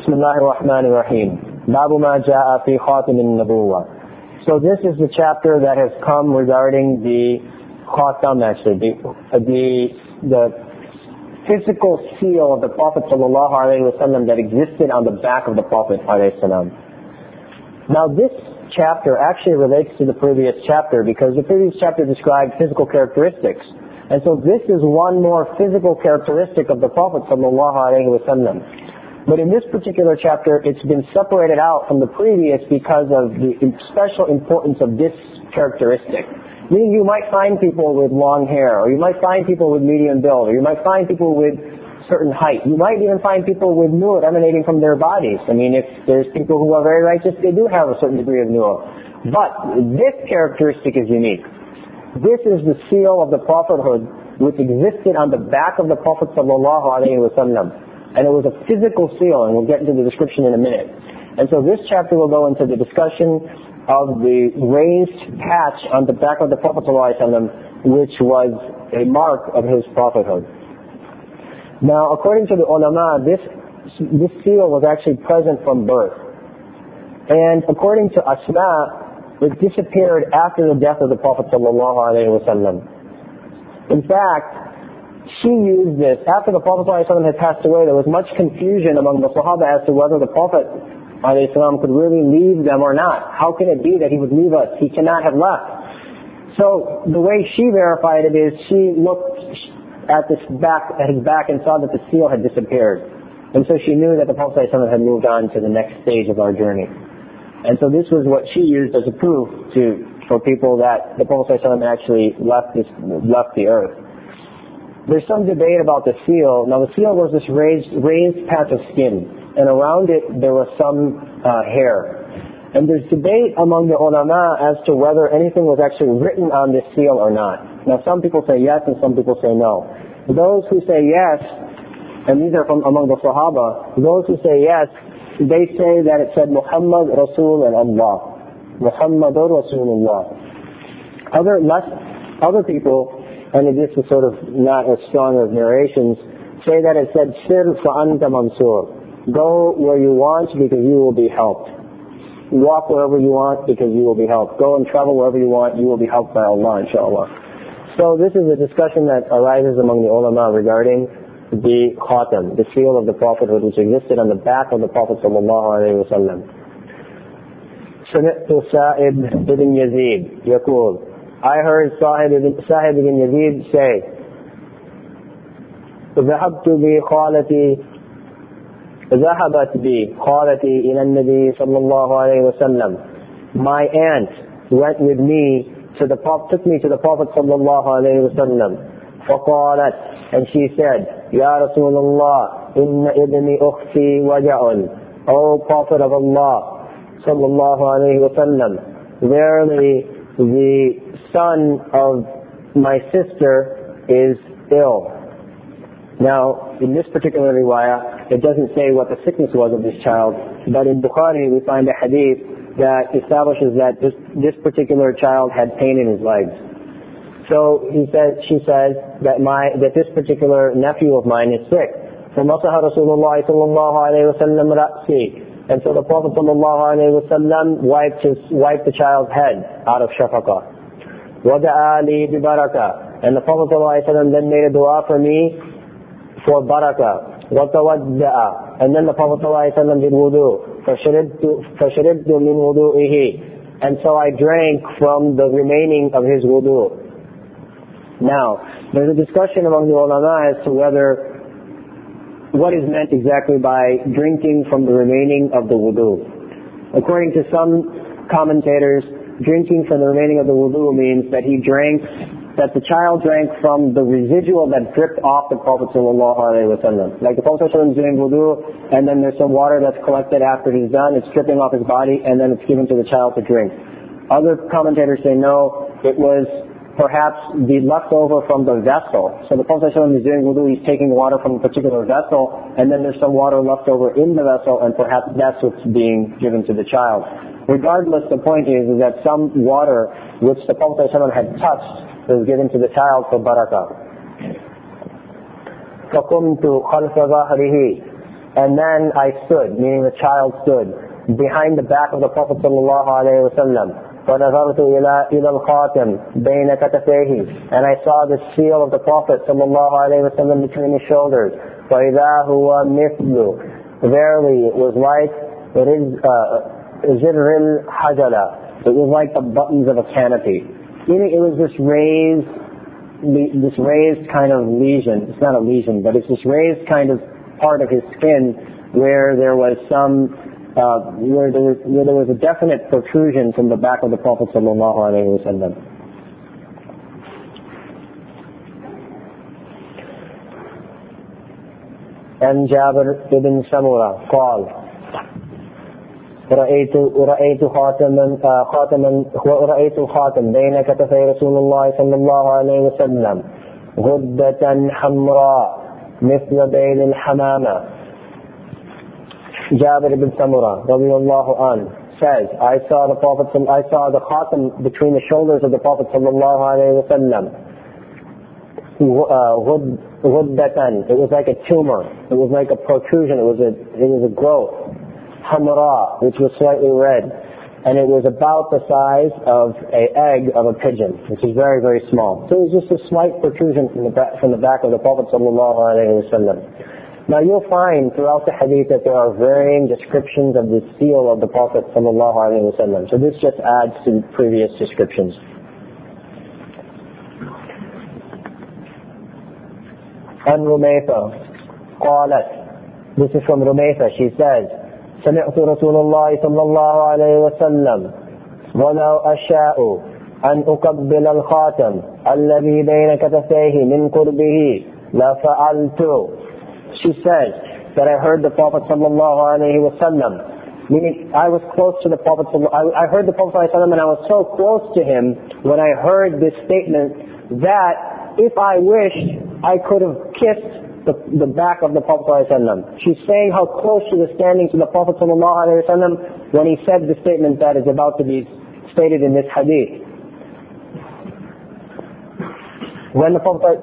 Bismillahir Rahmanir Rahim. Babu ma ja'a fi khatim an-nubuwah. So this is the chapter that has come regarding the khatam, actually, the physical seal of the Prophet sallallahu alaihi wasallam that existed on the back of the Prophet alayhi salam. Now this chapter actually relates to the previous chapter because the previous chapter described physical characteristics. And so this is one more physical characteristic of the Prophet sallallahu alaihi wasallam. But in this particular chapter, it's been separated out from the previous because of the special importance of this characteristic. Meaning you might find people with long hair, or you might find people with medium build, or you might find people with certain height. You might even find people with nur emanating from their bodies. I mean, if there's people who are very righteous, they do have a certain degree of nur. But this characteristic is unique. This is the seal of the prophethood which existed on the back of the Prophet sallallahu alaihi wasallam. And it was a physical seal, and we'll get into the description in a minute. And so this chapter will go into the discussion of the raised patch on the back of the Prophet ﷺ, which was a mark of his prophethood. Now, according to the ulama, this seal was actually present from birth. And according to Asma, it disappeared after the death of the Prophet ﷺ. In fact, she used this. After the Prophet ﷺ had passed away, there was much confusion among the Sahaba as to whether the Prophet ﷺ could really leave them or not. How can it be that he would leave us? He cannot have left. So the way she verified it is she looked at his back and saw that the seal had disappeared. And so she knew that the Prophet ﷺ had moved on to the next stage of our journey. And so this was what she used as a proof for people that the Prophet ﷺ actually left the earth. There's some debate about the seal. Now the seal was this raised patch of skin, and around it there was some hair. And there's debate among the ulama as to whether anything was actually written on this seal or not. Now some people say yes and some people say no. Those who say yes, and these are from among the Sahaba, those who say yes, they say that it said Muhammad Rasul and Allah. Muhammadur Rasulullah. Other people, and this is sort of not as strong as narrations, say that it said Sir fa'anta mansur. Go where you want because you will be helped. Walk wherever you want because you will be helped. Go and travel wherever you want, you will be helped by Allah, inshallah. So this is a discussion that arises among the ulama regarding the khatam, the seal of the prophethood which existed on the back of the Prophet sallallahu alaihi wasallam. سمعت سائب ibn Yazid يقول, I heard Sa'ib ibn Yazid say, ذهبت بي خالتي إلى النبي صلى الله عليه وسلم. My aunt went with me took me to the Prophet صلى الله عليه وسلم. فقالت, and she said, يا رسول الله إن ابني أختي وجع. O Prophet of Allah صلى الله عليه وسلم, verily the son of my sister is ill. Now, in this particular riwayah, it doesn't say what the sickness was of this child, but in Bukhari we find a hadith that establishes that this particular child had pain in his legs. So she says that this particular nephew of mine is sick. فَمَسَحَ رَسُولُ اللَّهِ صَلَّى اللَّهُ عَلَيْهِ وَسَلَّمَ رَأْسِي. And so the Prophet sallallahu alaihi wasallam wiped the child's head out of shafaqah. وَدَعَى لِي بِبَرَكَةٍ. And the Prophet ﷺ then made a dua for me for barakah. وَتَوَدَّأَ. And then the Prophet ﷺ did wudu. فَشَرِبْتُ مِنْ وُضُوئِهِ. And so I drank from the remaining of his wudu. Now, there's a discussion among the ulama as to what is meant exactly by drinking from the remaining of the wudu. According to some commentators, drinking from the remaining of the wudu means that that the child drank from the residual that dripped off the Prophet sallallahu alaihi wasallam. Like the Prophet sallallahu is doing wudu, and then there's some water that's collected after he's done, it's dripping off his body, and then it's given to the child to drink. Other commentators say no, it was perhaps the leftover from the vessel. So the Prophet sallallahu is doing wudu, he's taking water from a particular vessel, and then there's some water left over in the vessel, and perhaps that's what's being given to the child. Regardless, the point is that some water which the Prophet ﷺ had touched was given to the child for barakah. فَقُمْتُ خَلْفَ ظَهْرِهِ. And then I stood, meaning the child stood, behind the back of the Prophet sallallahu alaihi wasallam. فَنَظَرْتُ إِلَى الْخَاتَمِ بَيْنَ كَتَفَيْهِ. And I saw the seal of the Prophet sallallahu alaihi wasallam between his shoulders. فَإِذَا هُوَ مِثْلُ. Verily, it was like زِرِّ الْحَجَلَةِ. It was like the buttons of a canopy. Meaning it was this raised kind of lesion. It's not a lesion, but it's this raised kind of part of his skin where there was where there was a definite protrusion from the back of the Prophet sallallahu alaihi wasallam. And Jabir ibn Samura قال رأيت خاتم بين كتفي رسول الله صلى الله عليه وسلم غدة حمراء مثل بين الحمامة. Jabir ibn Samura radiyallahu anhu says, I saw the khatam between the shoulders of the Prophet sallallahu alaihi wasallam. Ghuddatan. It was like a tumor. It was like a protrusion. It was a growth. Hamra, which was slightly red, and it was about the size of an egg of a pigeon, which is very, very small. So it was just a slight protrusion from the back of the Prophet sallallahu alaihi wasallam. Now you'll find throughout the hadith that there are varying descriptions of the seal of the Prophet sallallahu alaihi wasallam. So this just adds to previous descriptions. And Rumaytha قالت. This is from Rumaytha. She says, سمعت رسول الله صلى الله عليه وسلم ولو أشاء أن أقبل الخاتم الذي بين كتفيه من قربه لفعلت. She says that I heard the Prophet sallallahu alaihi wasallam, meaning I was close to the Prophet. I heard the Prophet sallallahu alaihi wasallam, and I was so close to him when I heard this statement that if I wished, I could have kissed the back of the Prophet sallallahu alaihi wasallam. She's saying how close she was standing to the Prophet sallallahu alaihi wasallam when he said the statement that is about to be stated in this hadith. When the Prophet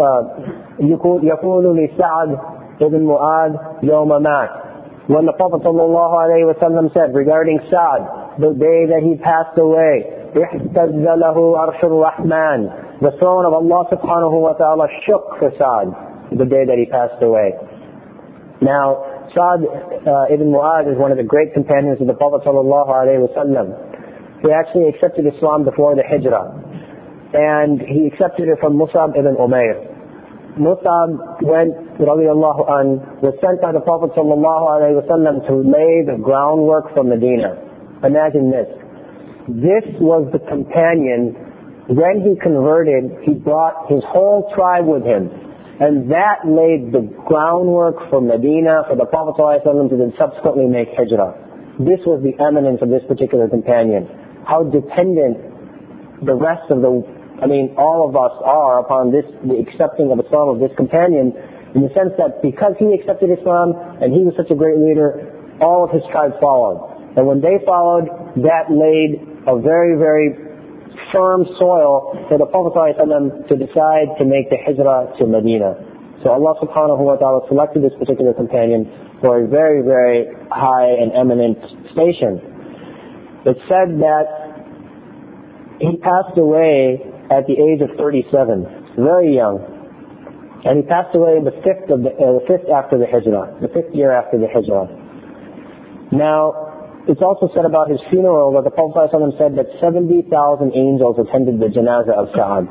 يقول لسعد ibn Mu'adh يوم مات. When the Prophet sallallahu alaihi wasallam said regarding Sa'd, the day that he passed away, اهتز له عرش الرحمن. The throne of Allah subhanahu wa ta'ala shook for Sa'd the day that he passed away. Now, Sa'd ibn Mu'adh is one of the great companions of the Prophet sallallahu alaihi wasallam. He actually accepted Islam before the Hijrah, and he accepted it from Mus'ab ibn Umayr. Mus'ab was sent by the Prophet sallallahu alaihi wasallam to lay the groundwork for Medina. Imagine this. This was the companion. When he converted, he brought his whole tribe with him. And that laid the groundwork for Medina, for the Prophet ﷺ to then subsequently make hijrah. This was the eminence of this particular companion. How dependent the rest of all of us are upon the accepting of Islam of this companion, in the sense that because he accepted Islam and he was such a great leader, all of his tribe followed. And when they followed, that laid a very, very firm soil for the Prophet ﷺ to decide to make the hijrah to Medina. So Allah subhanahu wa ta'ala selected this particular companion for a very, very high and eminent station. It's said that he passed away at the age of 37, very young. And he passed away the fifth after the hijrah, the 5th year after the hijrah. Now, it's also said about his funeral that the Prophet ﷺ said that 70,000 angels attended the janazah of Sa'ad.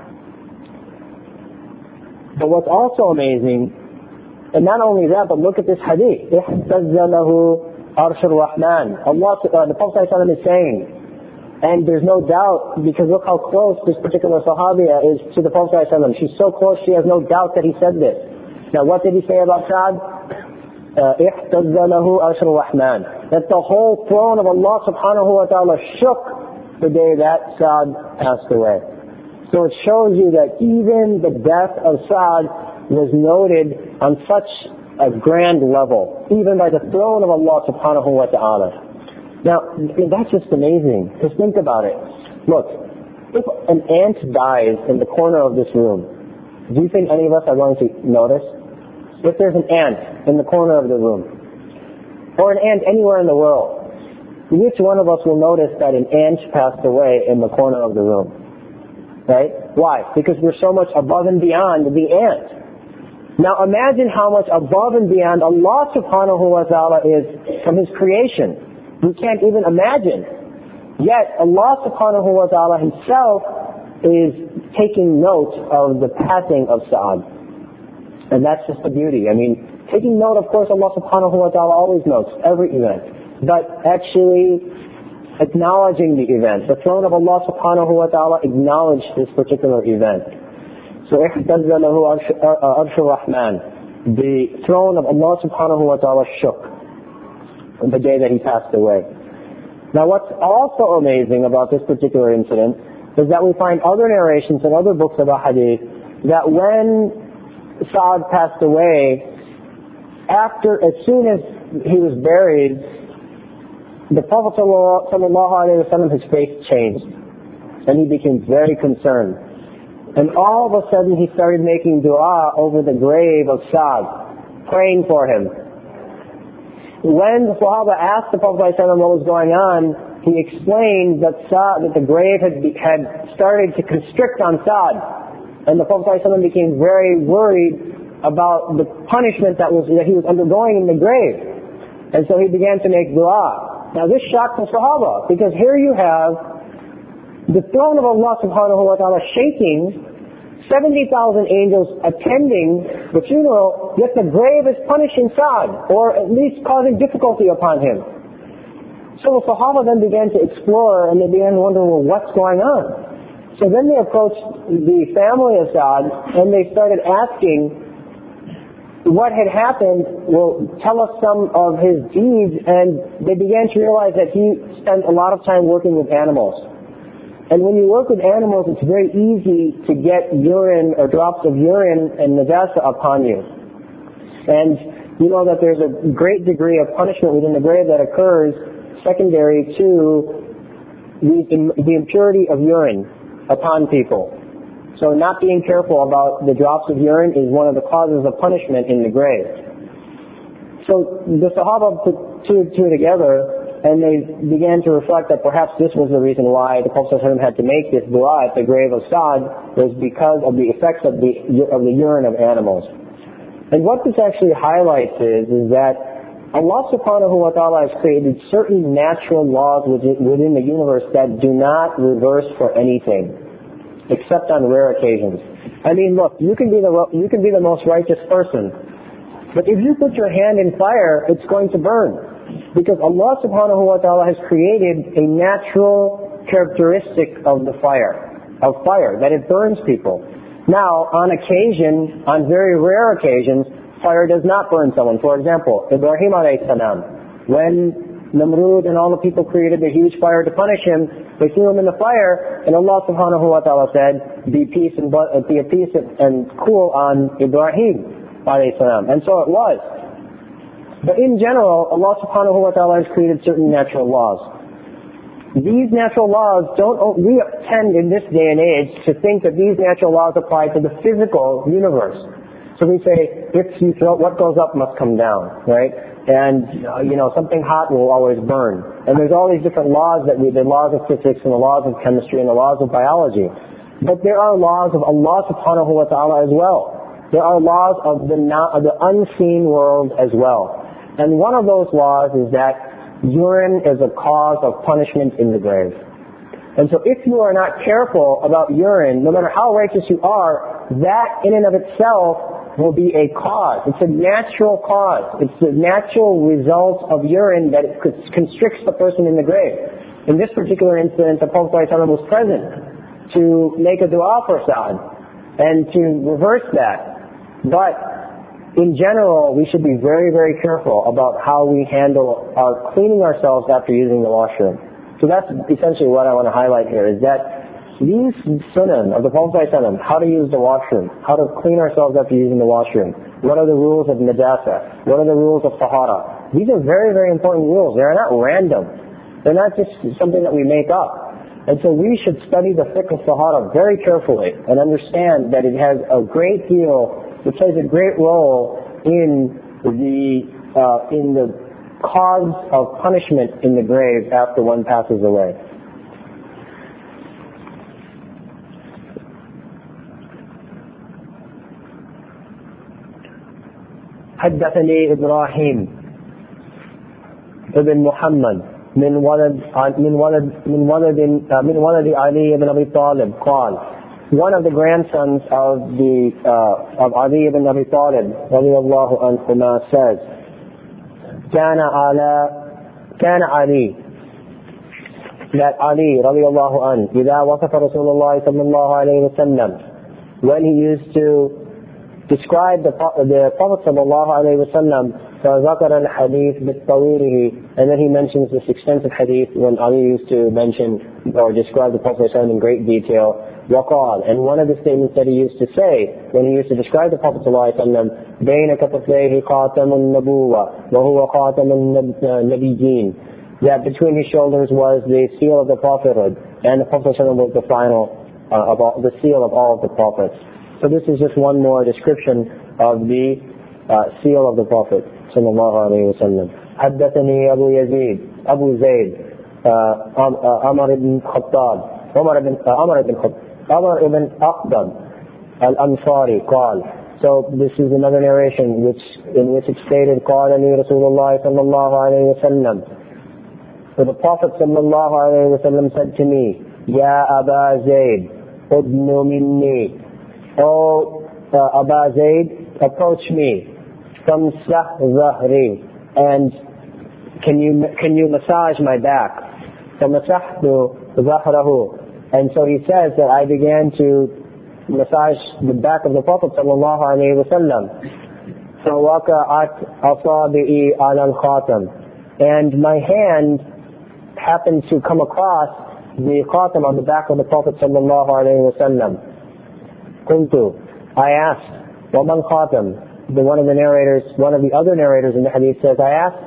But what's also amazing, and not only that, but look at this hadith. اهتز له عرش الرحمن. The Prophet ﷺ is saying, and there's no doubt, because look how close this particular Sahabiya is to the Prophet ﷺ. She's so close, she has no doubt that he said this. Now what did he say about Sa'ad? اهتز له عرش الرحمن. That the whole throne of Allah subhanahu wa ta'ala shook the day that Sa'd passed away. So it shows you that even the death of Sa'd was noted on such a grand level, even by the throne of Allah subhanahu wa ta'ala. Now, that's just amazing. Just think about it. Look, if an ant dies in the corner of this room, do you think any of us are going to notice? If there's an ant in the corner of the room, or an ant anywhere in the world, which one of us will notice that an ant passed away in the corner of the room? Right? Why? Because we're so much above and beyond the ant. Now imagine how much above and beyond Allah subhanahu wa ta'ala is from His creation. We can't even imagine. Yet Allah subhanahu wa ta'ala Himself is taking note of the passing of Sa'ad. And that's just the beauty. I mean, taking note, of course, Allah subhanahu wa ta'ala always notes every event. But actually acknowledging the event. The throne of Allah subhanahu wa ta'ala acknowledged this particular event. So اهتز له عرش الرحمن. The throne of Allah subhanahu wa ta'ala shook on the day that he passed away. Now what's also amazing about this particular incident is that we find other narrations in other books of hadith that when Sa'ad passed away, as soon as he was buried, the Prophet sallallahu alaihi wasallam, his face changed and he became very concerned. And all of a sudden he started making dua over the grave of Sa'ad, praying for him. When the Sahaba asked the Prophet ﷺ what was going on, he explained that the grave had started to constrict on Sa'ad. And the Prophet ﷺ became very worried about the punishment that he was undergoing in the grave. And so he began to make dua. Now this shocked the Sahaba, because here you have the throne of Allah subhanahu wa ta'ala shaking, 70,000 angels attending the funeral, yet the grave is punishing Sa'ad, or at least causing difficulty upon him. So the Sahaba then began to explore, and they began to wonder, well, what's going on? So then they approached the family of Sa'ad, and they started asking what had happened. Well, tell us some of his deeds, and they began to realize that he spent a lot of time working with animals. And when you work with animals, it's very easy to get urine or drops of urine and najasa upon you. And you know that there's a great degree of punishment within the grave that occurs secondary to the impurity of urine upon people. So not being careful about the drops of urine is one of the causes of punishment in the grave. So the Sahaba put two and two together, and they began to reflect that perhaps this was the reason why the Prophet ﷺ had to make this dua at the grave of Sa'ad, was because of the effects of the urine of animals. And what this actually highlights is that Allah subhanahu wa ta'ala has created certain natural laws within the universe that do not reverse for anything, except on rare occasions. I mean, look, you can be the most righteous person, but if you put your hand in fire, it's going to burn. Because Allah subhanahu wa ta'ala has created a natural characteristic of fire, that it burns people. Now, on very rare occasions, fire does not burn someone. For example, Ibrahim alayhi salam, when Namrud and all the people created a huge fire to punish him, they threw him in the fire, and Allah subhanahu wa ta'ala said, be at peace and cool on Ibrahim alayhi salam. And so it was. But in general, Allah subhanahu wa ta'ala has created certain natural laws. These natural laws we tend in this day and age to think that these natural laws apply to the physical universe. So we say, if you throw, what goes up must come down, right? And, something hot will always burn. And there's all these different laws the laws of physics and the laws of chemistry and the laws of biology. But there are laws of Allah subhanahu wa ta'ala as well. There are laws of the unseen world as well. And one of those laws is that urine is a cause of punishment in the grave. And so if you are not careful about urine, no matter how righteous you are, that in and of itself will be a cause. It's a natural cause. It's the natural result of urine that it constricts the person in the grave. In this particular incident, the Prophet ﷺ was present to make a dua for Sa'ad and to reverse that. But in general, we should be very, very careful about how we handle our cleaning ourselves after using the washroom. So that's essentially what I want to highlight here, is that these sunan of the Prophet ﷺ, how to use the washroom, how to clean ourselves after using the washroom, what are the rules of najasa, what are the rules of tahara. These are very, very important rules. They are not random. They're not just something that we make up. And so we should study the fiqh of tahara very carefully and understand that it has a great deal, it plays a great role in the cause of punishment in the grave after one passes away. حدثني إبراهيم ابن محمد من ولد علي ibn Abi Talib قال, one of the grandsons of Ali ibn Abi Talib رضي الله عنهما says, كان علي, that Ali رضي الله عنه إذا وصف رسول الله صلى الله عليه وسلم, when he used to describe the Prophet sallallahu alayhi wa sallam, فذكر الحديث بالطويله, and then he mentions this extensive hadith when Ali used to mention or describe the Prophet sallallahu in great detail. وقال, and one of the statements that he used to say when he used to describe the Prophet sallallahu alayhi wa sallam, بين كتفيه خاتم النبوة وهو خاتم النبيين, that between his shoulders was the seal of the prophethood, and the Prophet sallallahu was the final the seal of all of the prophets. So this is just one more description of the seal of the Prophet sallallahu alaihi wasallam. حدثني أبو زيد عمر بن أخطب الأنصاري قال. So this is another narration in which it stated, قال لي رسول الله صلى الله عليه وسلم. So the Prophet sallallahu alaihi wasallam said to me, يا أبا زيد أدن مني, Oh, Aba Zayd, approach me. Famsah Zahri, and can you massage my back? Famasahtu Zahrahu, and so he says that I began to massage the back of the Prophet sallallahu alaihi wasallam. Fawaqa'at asabi'i ala al-khatam, and my hand happened to come across the khatam on the back of the Prophet sallallahu alaihi wasallam. Kuntu, I asked, وَمَنْ خَاتَمْ? One of the other narrators in the hadith says, I asked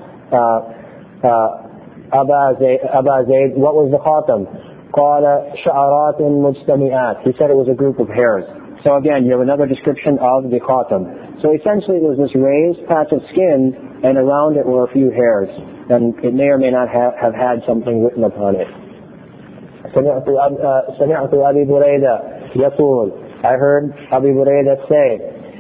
Aba Zayd, what was the khatam? قَالَ شَعَرَاتٌ مُجْتَمِعَاتٌ. He said it was a group of hairs. So again, you have another description of the khatam. So essentially it was this raised patch of skin, and around it were a few hairs. And it may or may not have had something written upon it. سمعت أبي بريدة يقول, I heard Abu Burayda say,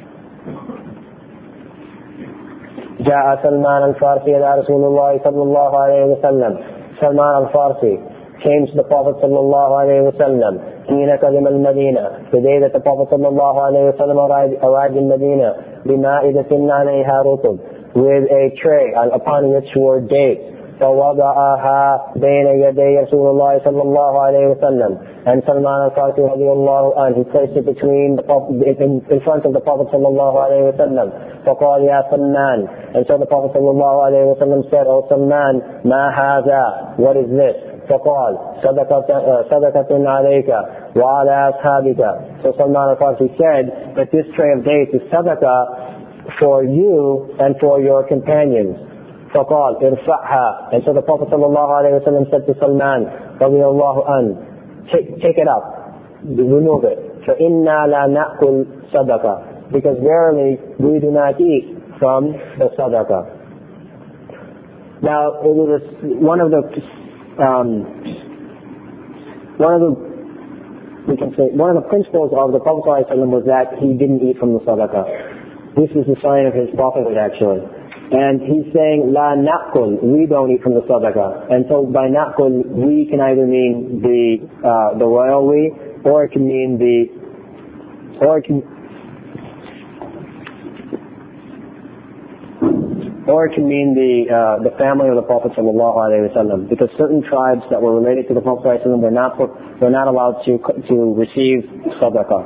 جاء سلمان الفارسي إلى رسول الله صلى الله عليه وسلم. Salman al-Farsi came to the Prophet صلى الله عليه وسلم حين قدم المدينة, the day that the Prophet صلى الله عليه وسلم arrived in Medina, بمائدة عليها رطب, with a tray upon which were dates. فوضعها بين يدي رسول الله صلى الله عليه وسلم, and Salman al-Farsi radiallahu anhu, he placed it in front of the Prophet صلى الله عليه وسلم. فقال يا سلمان, and so the Prophet صلى الله عليه وسلم said, O Salman, ما هذا, what is this? فقال صدقة عليك وعلى أصحابك. So Salman al-Farsi said that this tray of dates is sadaqah for you and for your companions. فقال ارفعها, and so the Prophet ﷺ said to Salman radiallahu anhu, take it up, remove it. فإنا لا نأكل صدقة, because verily we do not eat from the sadaqah. Now it was one of the principles of the Prophet ﷺ was that he didn't eat from the sadaqah. This is a sign of his prophethood actually. And he's saying, La na'kul, we don't eat from the sadaqah. And so by na'kul, we can either mean the royal we, or it can mean the family of the Prophet sallallahu alaihi wasallam. Because certain tribes that were related to the Prophet sallallahu alaihi wasallam were not allowed to receive sadaqah.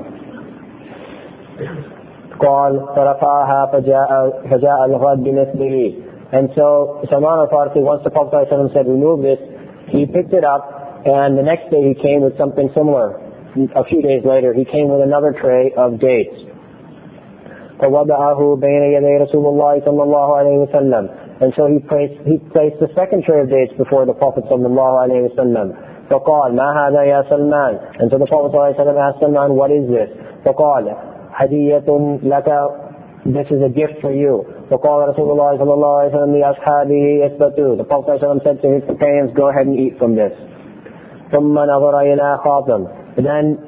قال فرفعها فجاء الغد بمثله, and so Salman al-Farsi, once the Prophet ﷺ said remove this, he picked it up, and the next day he came with something similar. A few days later he came with another tray of dates. فوضعه بين يدي رسول الله صلى الله عليه وسلم, and so he placed the second tray of dates before the Prophet صلى الله عليه وسلم. فقال ما هذا يا سلمان, and so the Prophet ﷺ asked Salman, what is this? فقال هدية لك this is a gift for you. وقال رسول الله صلى الله عليه وسلم لأصحابه اثبتوا. The Prophet said to his companions, go ahead and eat from this. ثم نظر إلى خاتم. Then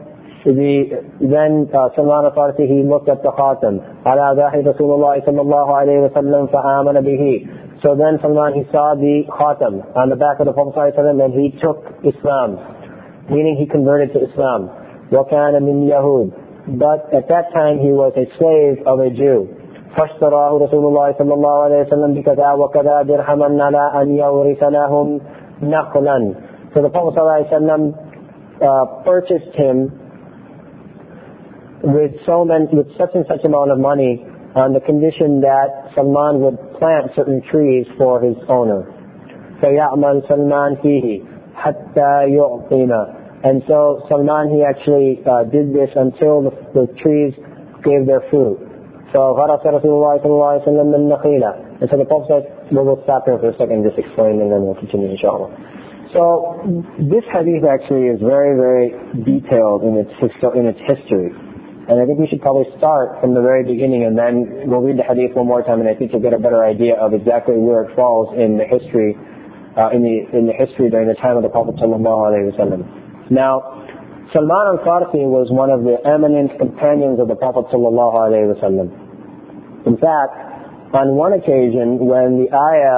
Salman al-Farsi, he looked at the khatam. على ذاهب رسول الله صلى الله عليه وسلم فآمن به. So then Salman, he saw the khatam on the back of the Prophet ﷺ, and he took Islam, meaning he converted to Islam. وَكَانَ مِنْ يَهُودٍ. But at that time he was a slave of a Jew. فَاشْتَرَاهُ رسول الله صلى الله عليه وسلم بكذا وكذا درهما على أن يورث لهم نخلا. So the Prophet ﷺ purchased him with such and such amount of money on the condition that Salman would plant certain trees for his owner. فَيَعْمَلْ سَلْمَانْ فِيهِ حَتَّى يُعْقِمَ. And so Salman, he actually did this until the trees gave their fruit. فَغَرَسَ رَسُولُ اللَّهِ صَلَّى اللَّهُ عَلَيْهِ وَسَلَّمَ النَّخِيلَ. And so the Prophet said, we'll stop here for a second, just explain, and then we'll continue inshallah. So this hadith actually is very, very detailed in its history. And I think we should probably start from the very beginning, and then we'll read the hadith one more time, and I think you'll get a better idea of exactly where it falls in the history, in the history during the time of the Prophet sallallahu alaihi wasallam. Now, Salman al-Farsi was one of the eminent companions of the Prophet sallallahu alaihi wasallam. In fact, on one occasion, when the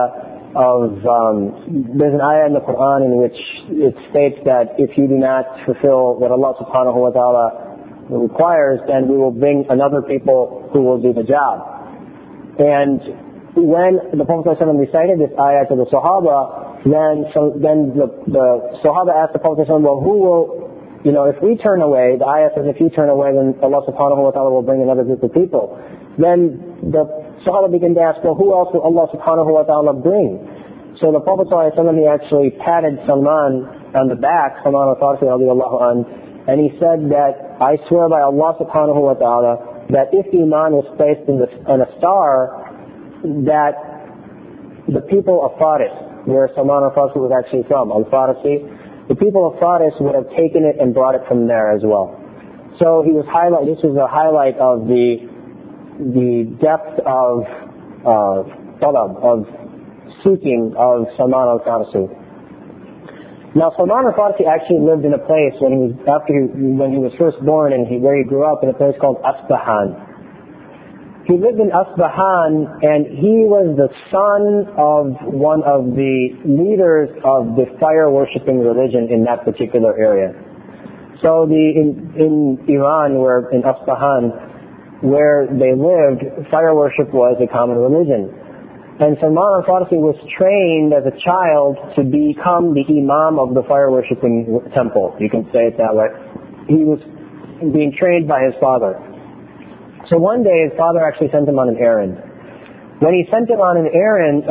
there's an ayah in the Quran in which it states that if you do not fulfill what Allah subhanahu wa ta'ala requires, then we will bring another people who will do the job. And when the Prophet ﷺ recited this ayah to the Sahaba, then the Sahaba asked the Prophet ﷺ, well, who will, if we turn away, the ayah says if you turn away, then Allah subhanahu wa ta'ala will bring another group of people. Then the Sahaba began to ask, well, who else will Allah subhanahu wa ta'ala bring? So the Prophet ﷺ, he actually patted Salman on the back, Salman al-Farsi radiallahu anhu, and he said that, I swear by Allah subhanahu wa ta'ala, that if Iman was placed on a star, that the people of Faris, where Salman al-Farsi was actually from, al-Farsi, the people of Faris would have taken it and brought it from there as well. So this was a highlight of the depth of talab, of seeking of Salman al-Farsi. Now, Salman al-Farsi actually lived in a place when he was first born and where he grew up, in a place called Asbahan. He lived in Asbahan, and he was the son of one of the leaders of the fire-worshipping religion in that particular area. So in Iran, in Asbahan, where they lived, fire worship was a common religion. And Salman al-Farsi was trained as a child to become the imam of the fire-worshipping temple. You can say it that way. He was being trained by his father. So one day his father actually sent him on an errand. When he sent him on the errand,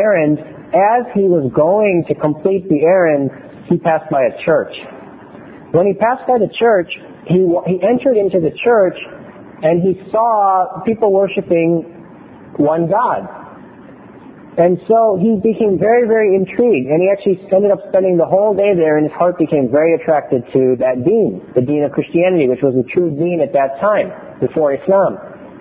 as he was going to complete the errand, he passed by a church. When he passed by the church, he entered into the church, and he saw people worshiping one God. And so he became very, very intrigued, and he actually ended up spending the whole day there, and his heart became very attracted to that deen, the deen of Christianity, which was the true deen at that time, before Islam.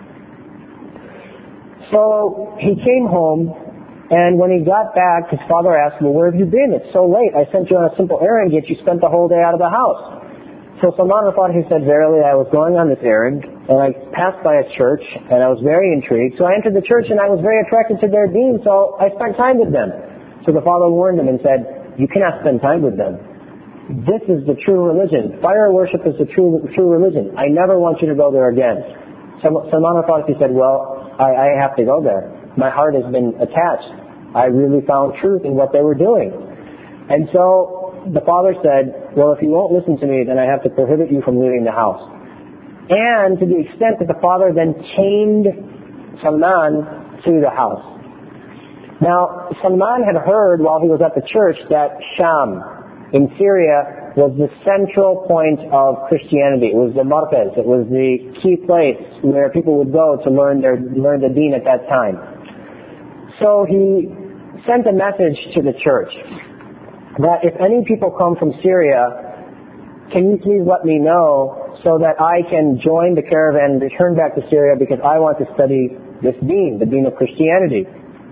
So he came home, and when he got back, his father asked, well, where have you been? It's so late. I sent you on a simple errand, yet you spent the whole day out of the house. So Salman al-Farsi said, verily, I was going on this errand, and I passed by a church, and I was very intrigued. So I entered the church, and I was very attracted to their deen, so I spent time with them. So the father warned him and said, you cannot spend time with them. This is the true religion. Fire worship is the true religion. I never want you to go there again. Salman al-Farsi said, well, I have to go there. My heart has been attached. I really found truth in what they were doing. And so the father said, well, if you won't listen to me, then I have to prohibit you from leaving the house. And to the extent that the father then chained Salman to the house. Now, Salman had heard while he was at the church that Sham in Syria was the central point of Christianity. It was the markaz. It was the key place where people would go to learn the deen at that time. So he sent a message to the church that if any people come from Syria, can you please let me know so that I can join the caravan and return back to Syria because I want to study this deen, the deen of Christianity.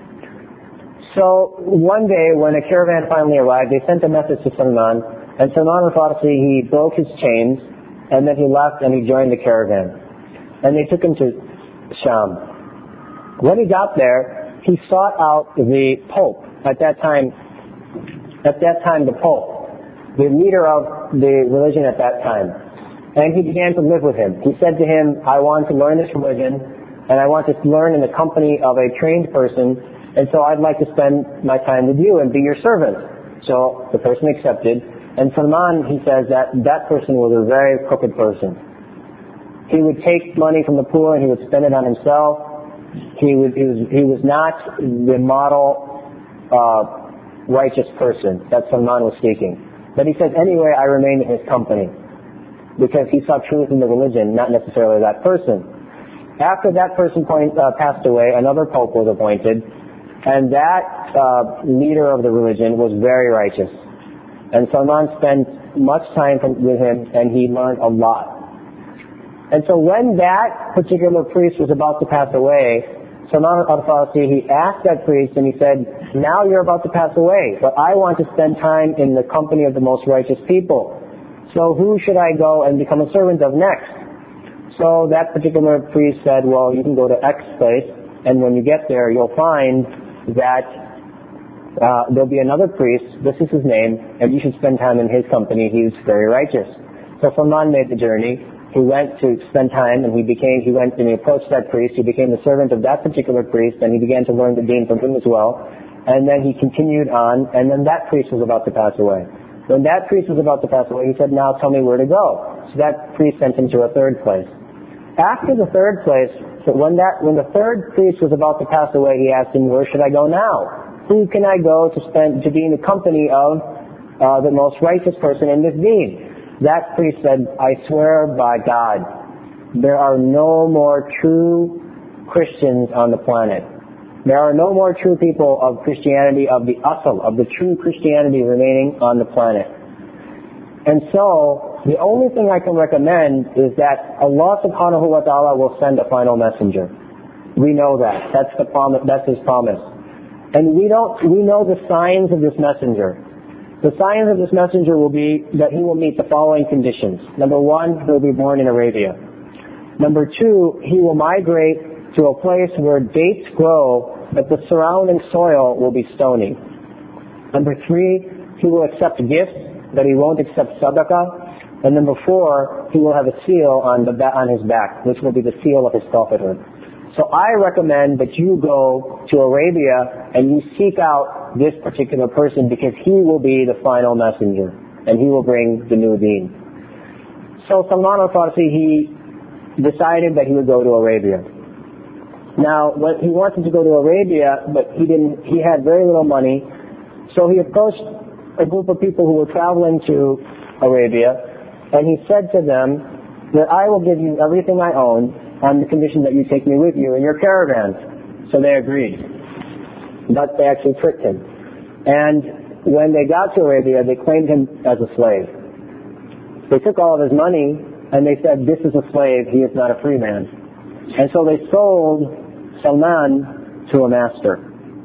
So one day when a caravan finally arrived, they sent a message to Salman, and Salman al-Farsi, he broke his chains, and then he left and he joined the caravan. And they took him to Sham. When he got there, he sought out the Pope. At that time the Pope, the leader of the religion at that time. And he began to live with him. He said to him, I want to learn this religion, and I want to learn in the company of a trained person, and so I'd like to spend my time with you and be your servant. So the person accepted. And Salman, he says that person was a very crooked person. He would take money from the poor and he would spend it on himself. He was not the model righteous person that Salman was seeking. But he says, anyway, I remained in his company because he saw truth in the religion, not necessarily that person. After that person passed away, another pope was appointed, and that leader of the religion was very righteous. And Salman spent much time with him, and he learned a lot. And so when that particular priest was about to pass away, Salman al-Farsi, he asked that priest and he said, now you're about to pass away, but I want to spend time in the company of the most righteous people. So who should I go and become a servant of next? So that particular priest said, well, you can go to X place, and when you get there, you'll find that there'll be another priest, this is his name, and you should spend time in his company, he's very righteous. So Salman made the journey. He went to spend time, and he went and he approached that priest. He became the servant of that particular priest, and he began to learn the deen from him as well. And then he continued on, and then that priest was about to pass away. When that priest was about to pass away, he said, now tell me where to go. So that priest sent him to a third place. After the third place, so when the third priest was about to pass away, he asked him, where should I go now? Who can I go to be in the company of the most righteous person in this deen? That priest said, I swear by God, there are no more true Christians on the planet. There are no more true people of Christianity, of the asl, of the true Christianity remaining on the planet. And so, the only thing I can recommend is that Allah subhanahu wa ta'ala will send a final messenger. We know that. That's the promise, that's His promise. And we know the signs of this messenger. The signs of this messenger will be that he will meet the following conditions. Number one, he will be born in Arabia. Number two, he will migrate to a place where dates grow, but the surrounding soil will be stony. Number three, he will accept gifts, but he won't accept sadaqah. And number four, he will have a seal on his back, which will be the seal of his prophethood. So I recommend that you go to Arabia and you seek out this particular person because he will be the final messenger and he will bring the new deen. So Salman al-Farsi, he decided that he would go to Arabia. Now, he wanted to go to Arabia, but he had very little money, so he approached a group of people who were traveling to Arabia, and he said to them that I will give you everything I own on the condition that you take me with you in your caravan. So they agreed. But they actually tricked him. And when they got to Arabia, they claimed him as a slave. They took all of his money and they said, this is a slave, he is not a free man. And so they sold Salman to a master.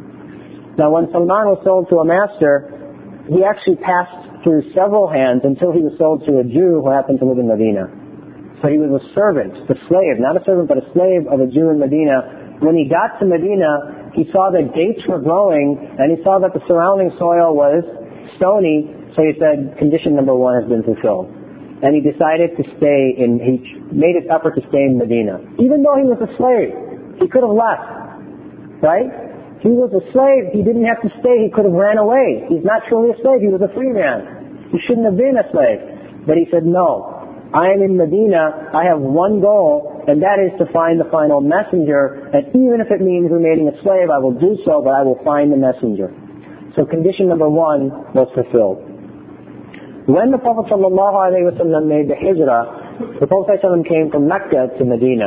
Now when Salman was sold to a master, he actually passed through several hands until he was sold to a Jew who happened to live in Medina. So he was a servant, a slave, not a servant, but a slave of a Jew in Medina. When he got to Medina, he saw that dates were growing, and he saw that the surrounding soil was stony, so he said, condition number one has been fulfilled. And he decided to he made his effort to stay in Medina. Even though he was a slave, he could have left, right? He was a slave, he didn't have to stay, he could have ran away. He's not truly a slave, he was a free man. He shouldn't have been a slave. But he said, no. I am in Medina, I have one goal, and that is to find the final messenger, and even if it means remaining a slave, I will do so, but I will find the messenger. So condition number one was fulfilled. When the Prophet ﷺ made the hijrah, the Prophet ﷺ came from Mecca to Medina.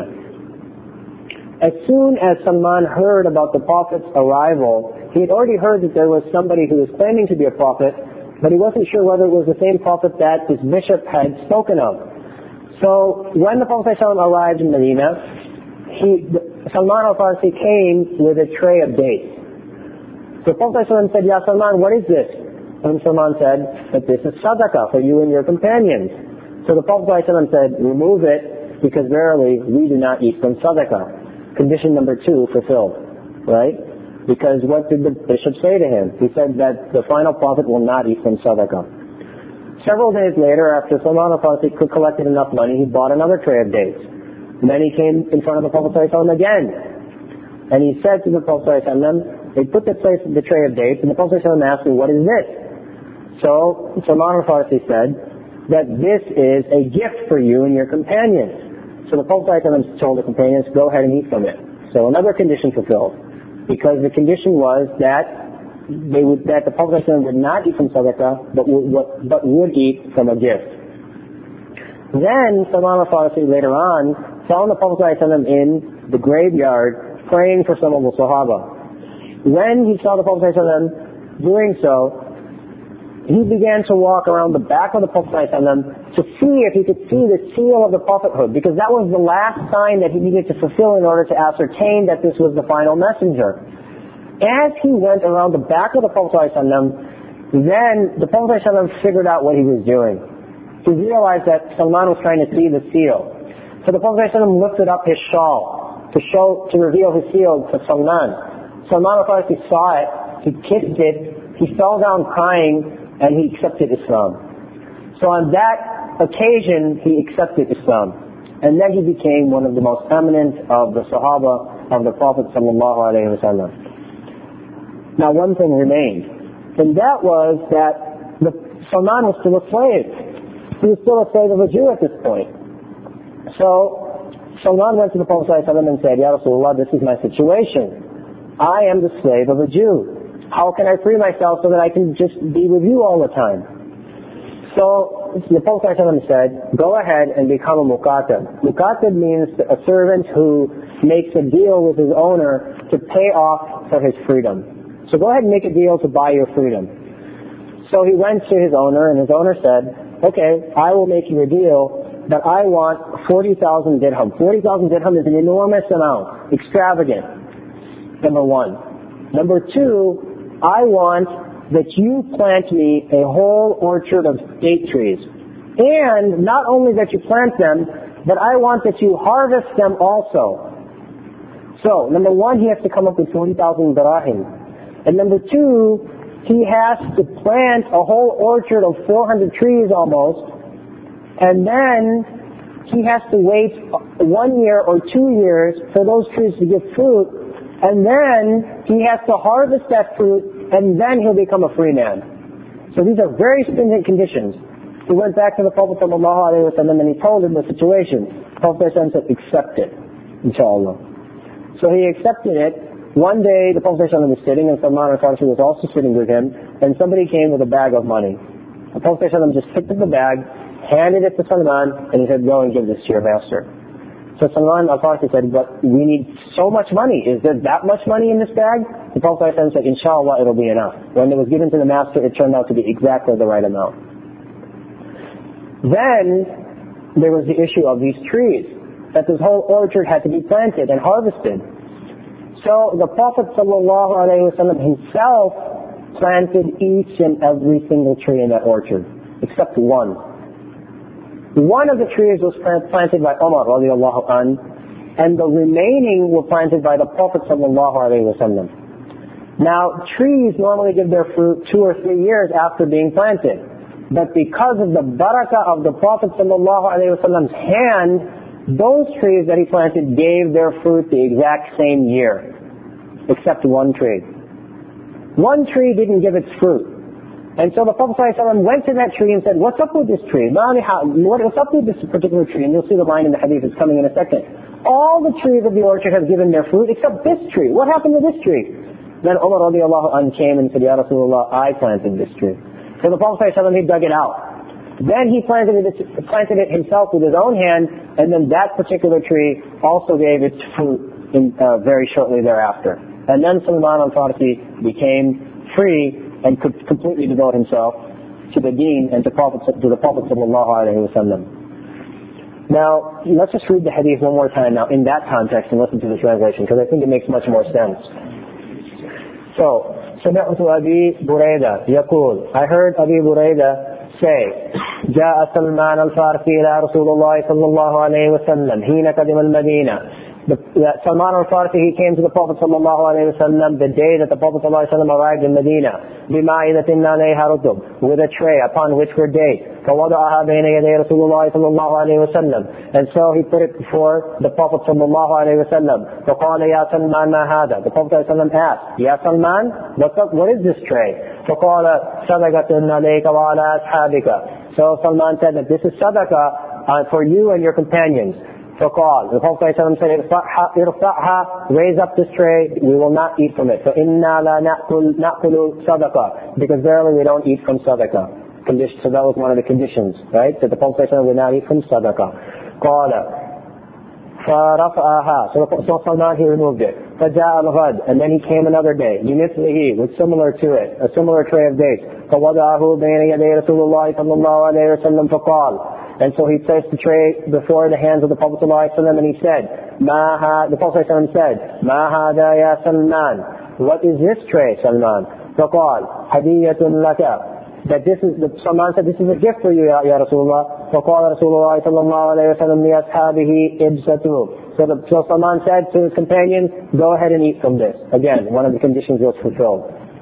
As soon as Salman heard about the Prophet's arrival, he had already heard that there was somebody who was claiming to be a prophet, but he wasn't sure whether it was the same prophet that his bishop had spoken of. So when the Prophet ﷺ arrived in Medina, Salman al-Farsi came with a tray of dates. So the Prophet ﷺ said, Ya Salman, what is this? And Salman said that this is sadaqah for you and your companions. So the Prophet ﷺ said, remove it, because verily we do not eat from sadaqah. Condition number 2 fulfilled, right? Because what did the bishop say to him? He said that the final prophet will not eat from sadaqah. Several days later, after Salman al-Farsi collected enough money, he bought another tray of dates. And then he came in front of the Prophet ﷺ again. And he said to the Prophet ﷺ, they put the tray of dates, and the Prophet ﷺ asked me, what is this? So Salman al-Farsi said that this is a gift for you and your companions. So the Prophet ﷺ told the companions, go ahead and eat from it. So another condition fulfilled. Because the condition was that the Prophet ﷺ would not eat from sadaqah, but would eat from a gift. Then Salman al-Farsi later on found the Prophet ﷺ in the graveyard praying for some of the Sahaba. When he saw the Prophet ﷺ doing so, he began to walk around the back of the Prophet ﷺ to see if he could see the seal of the prophethood, because that was the last sign that he needed to fulfill in order to ascertain that this was the final messenger. As he went around the back of the Prophet ﷺ, then the Prophet ﷺ figured out what he was doing. He realized that Salman was trying to see the seal. So the Prophet ﷺ lifted up his shawl to reveal his seal to Salman. Salman al-Farsi saw it, he kissed it, he fell down crying, and he accepted Islam. So on that occasion, he accepted Islam. And then he became one of the most eminent of the Sahaba of the Prophet ﷺ. Now one thing remained, and that was that Salman was still a slave. He was still a slave of a Jew at this point. So Salman went to the Prophet ﷺ and said, Ya Rasulullah, this is my situation. I am the slave of a Jew. How can I free myself so that I can just be with you all the time? So the Prophet ﷺ said, go ahead and become a muqatab. Muqatab means a servant who makes a deal with his owner to pay off for his freedom. So go ahead and make a deal to buy your freedom. So he went to his owner, and his owner said, okay, I will make you a deal, but I want 40,000 dirham. 40,000 dirham is an enormous amount, extravagant, number one. Number two, I want that you plant me a whole orchard of date trees. And not only that you plant them, but I want that you harvest them also. So, number one, he has to come up with 40,000 dirham. And number two, he has to plant a whole orchard of 400 trees almost, and then he has to wait 1 year or 2 years for those trees to give fruit, and then he has to harvest that fruit, and then he'll become a free man. So these are very stringent conditions. He went back to the Prophet ﷺ and he told him the situation. The Prophet ﷺ said, accept it, inshallah. So he accepted it. One day the Prophet ﷺ was sitting, and Salman al-Farsi was also sitting with him, and somebody came with a bag of money. The Prophet ﷺ just picked up the bag, handed it to Salman, and he said, go and give this to your master. So Salman al-Farsi said, but we need so much money. Is there that much money in this bag? The Prophet ﷺ said, inshallah, it'll be enough. When it was given to the master, it turned out to be exactly the right amount. Then there was the issue of these trees, that this whole orchard had to be planted and harvested. So the Prophet ﷺ himself planted each and every single tree in that orchard, except one. One of the trees was planted by Umar radiallahu anh, and the remaining were planted by the Prophet ﷺ. Now, trees normally give their fruit 2 or 3 years after being planted. But because of the barakah of the Prophet ﷺ's hand, those trees that he planted gave their fruit the exact same year, except one tree. One tree didn't give its fruit. And so the Prophet ﷺ went to that tree and said, what's up with this tree? What's up with this particular tree? And you'll see the line in the hadith, it's coming in a second. All the trees of the orchard have given their fruit except this tree. What happened to this tree? Then Umar radiallahu anh came and said, Ya Rasulullah, I planted this tree. So the Prophet ﷺ, he dug it out. Then he planted it himself with his own hand, and then that particular tree also gave its fruit very shortly thereafter. And then Salman al-Farsi became free and could completely devote himself to the deen and to the Prophet sallallahu alaihi wasallam. Now, let's just read the hadith one more time now in that context and listen to the translation, because I think it makes much more sense. So, سمعت أبي بريدة يقول, I heard Abi Buraidah say, جاء سلمان الفارسي إلى رسول الله صلى الله عليه وسلم حين قدم المدينة. Salman al-Farsi, he came to the Prophet sallallahu alaihi wasallam the day that the Prophet sallallahu alaihi wasallam arrived in Medina, بمائدة عليها رطب, with a tray upon which were dates. فوضعها بين يدي رسول الله صلى الله عليه وسلم, and so he put it before the Prophet sallallahu alaihi wasallam. فقال يا سلمان ما هذا? The Prophet sallallahu alaihi wasallam asked, Ya Salman, what is this tray? فقال صدقة عليك وعلى أصحابك. So Salman said that this is sadaqah for you and your companions. فقال, the Prophet ﷺ said, irfa'ha, raise up this tray, we will not eat from it. فإنا لا نأكل صدقة, because verily we don't eat from sadaqah. So that was one of the conditions, right? That the Prophet ﷺ would not eat from sadaqah. قال فرفعها, so Salman, he removed it. فجاء الغد, and then he came another day, بمثله, with similar to it, a similar tray of dates. فوضعه بين يدي رسول الله صلى الله عليه وسلم فقال, and so he placed the tray before the hands of the Prophet ﷺ, and he said, the Prophet ﷺ said, ما هذا يا سلمان? What is this tray, Salman? فقال, هدية لك. That this is, Salman said, this is a gift for you, ya Rasulullah. فقال رسول الله صلى الله عليه وسلم لأصحابه ابسطوا. So Salman said to his companions, go ahead and eat from this. Again, one of the conditions was fulfilled.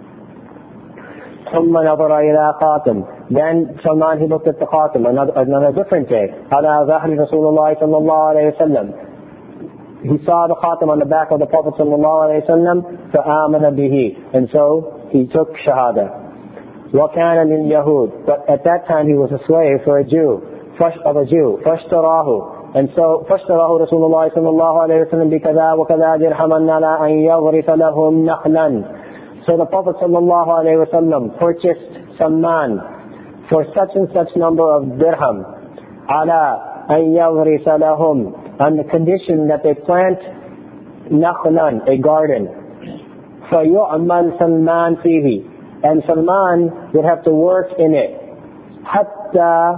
ثم نظر إلى خاتم. Then Salman, he looked at the khatam, another different day. على ظهر رسول الله صلى الله عليه وسلم. He saw the khatam on the back of the Prophet صلى الله عليه وسلم. فآمن به. And so he took shahada. وكان من يهود. But at that time he was a slave for a Jew, of a Jew. فاشتراه. And so فاشتراه رسول الله صلى الله عليه وسلم بكذا وكذا درهما على أن يغرس لهم نخلا. So the Prophet sallallahu alaihi wasallam purchased Salman for such and such number of dirham, ala an yaghrisa lahum, on the condition that they plant nakhlan, a garden. فَيُعْمَلْ Salman fihi, and Salman would have to work in it, hatta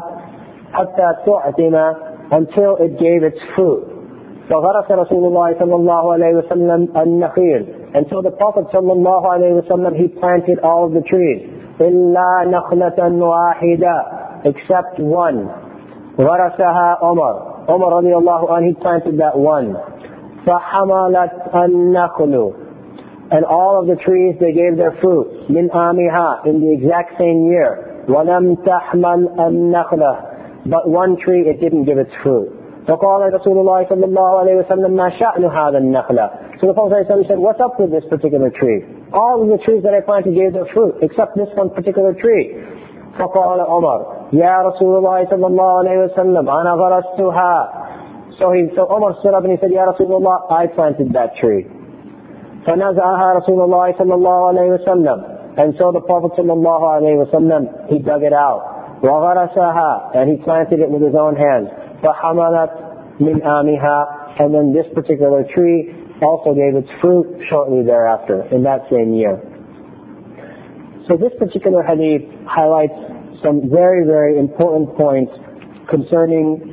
tu'tima, until it gave its fruit. فغرس رسول الله صلى الله عليه وسلم النخيل. And so the Prophet sallallahu alayhi wa sallam, he planted all of the trees. إِلَّا نَخْلَةً وَاحِدًا, except one. غَرَسَهَا Umar. Umar radiallahu anhu, he planted that one. فَحَمَلَتْ النَّخْلُ, and all of the trees, they gave their fruit. مِنْ آمِهَا, in the exact same year. وَلَمْ تَحْمَلْ النَّخْلَةِ, but one tree, it didn't give its fruit. فقال رسول الله صلى الله عليه وسلم ما شأن هذا النخلة. So the Prophet ﷺ said, what's up with this particular tree? All of the trees that I planted gave their fruit, except this one particular tree. فقال عمر يا رسول الله صلى الله عليه وسلم أنا غرستها. So Umar stood up and he said, Ya Rasulullah, I planted that tree. فنزعها رسول الله صلى الله عليه وسلم. And so the Prophet صلى الله عليه وسلم, he dug it out. وغرسها, and he planted it with his own hands. فحملت من آمها, and then this particular tree also gave its fruit shortly thereafter, in that same year. So this particular hadith highlights some very, very important points concerning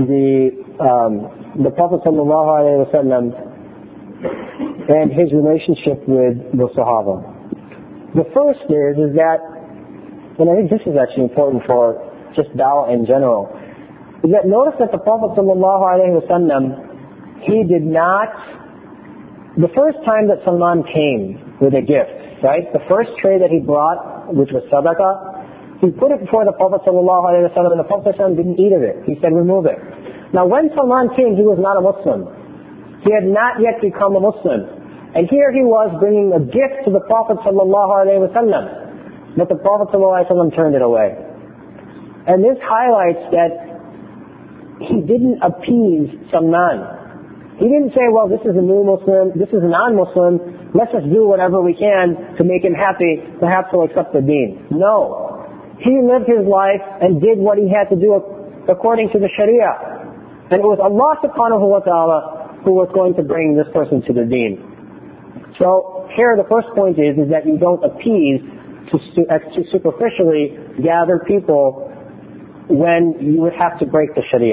the Prophet sallallahu alaihi wasallam and his relationship with the Sahaba. The first is that, and I think this is actually important for just da'wah in general, is that notice that the Prophet sallallahu alaihi wasallam, he did not, the first time that Salman came with a gift, right, the first tray that he brought, which was sadaqah, he put it before the Prophet sallallahu alaihi wasallam, and the Prophet didn't eat of it. He said, remove it. Now when Salman came, he was not a Muslim. He had not yet become a Muslim. And here he was bringing a gift to the Prophet sallallahu alaihi wasallam, but the Prophet sallallahu alaihi wasallam turned it away. And this highlights that he didn't appease Salman. He didn't say, well, this is a new Muslim, this is a non-Muslim, let's just do whatever we can to make him happy, perhaps he'll accept the deen. No. He lived his life and did what he had to do according to the Sharia. And it was Allah subhanahu wa ta'ala who was going to bring this person to the deen. So here the first point is that you don't appease to superficially gather people when you would have to break the Sharia.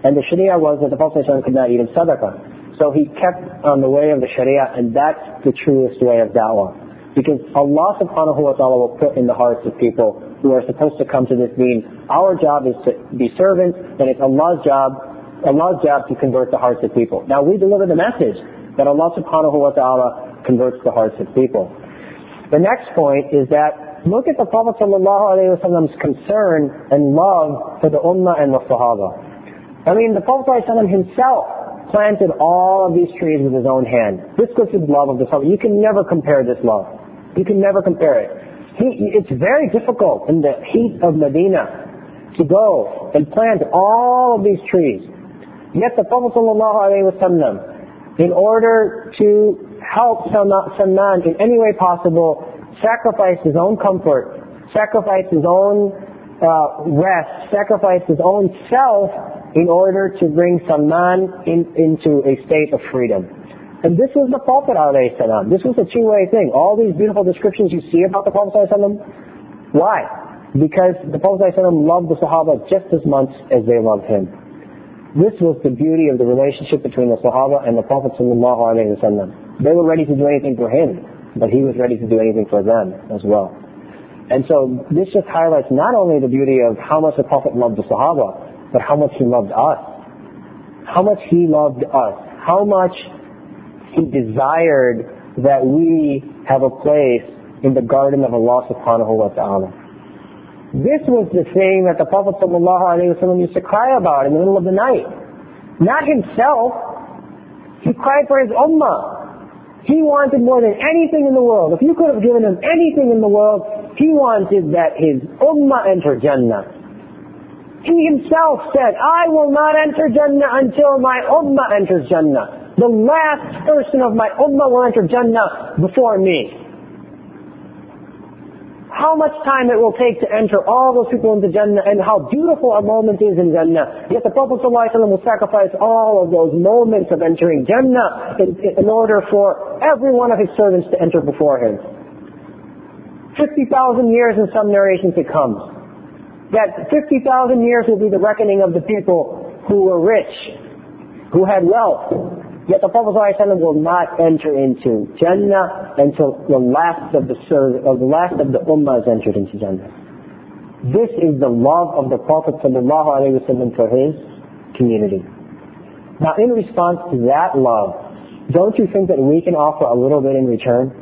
And the Sharia was that the Prophet ﷺ could not eat in sadaqah. So he kept on the way of the Sharia, and that's the truest way of da'wah. Because Allah subhanahu wa ta'ala will put in the hearts of people who are supposed to come to this deen. Our job is to be servants, and it's Allah's job to convert the hearts of people. Now we deliver the message that Allah subhanahu wa ta'ala converts the hearts of people. The next point is that look at the Prophet sallallahu alaihi wasallam's concern and love for the ummah and the Sahaba. I mean, the Prophet sallallahu alaihi wasallam himself planted all of these trees with his own hand. This was his love of the Sahaba. You can never compare this love. You can never compare it. It's very difficult in the heat of Medina to go and plant all of these trees. Yet the Prophet ﷺ, in order to help Salman in any way possible, sacrificed his own comfort, sacrificed his own rest, sacrificed his own self in order to bring Salman into a state of freedom. And this was the Prophet ﷺ. This was a two-way thing. All these beautiful descriptions you see about the Prophet ﷺ, why? Because the Prophet ﷺ loved the Sahaba just as much as they loved him. This was the beauty of the relationship between the Sahaba and the Prophet ﷺ. They were ready to do anything for him, but he was ready to do anything for them as well. And so this just highlights not only the beauty of how much the Prophet loved the Sahaba, but how much he loved us. How much he loved us. How much he desired that we have a place in the garden of Allah subhanahu wa ta'ala. This was the thing that the Prophet sallallahu alaihi wasallam used to cry about in the middle of the night. Not himself. He cried for his ummah. He wanted more than anything in the world. If you could have given him anything in the world, he wanted that his ummah enter Jannah. He himself said, I will not enter Jannah until my ummah enters Jannah. The last person of my ummah will enter Jannah before me. How much time it will take to enter all those people into Jannah, and how beautiful a moment is in Jannah. Yet the Prophet ﷺ will sacrifice all of those moments of entering Jannah in order for every one of his servants to enter before him. 50,000 years in some narrations it comes. That 50,000 years will be the reckoning of the people who were rich, who had wealth. Yet the Prophet ﷺ will not enter into Jannah until the last of the ummah has entered into Jannah. This is the love of the Prophet ﷺ for his community. Now in response to that love, don't you think that we can offer a little bit in return?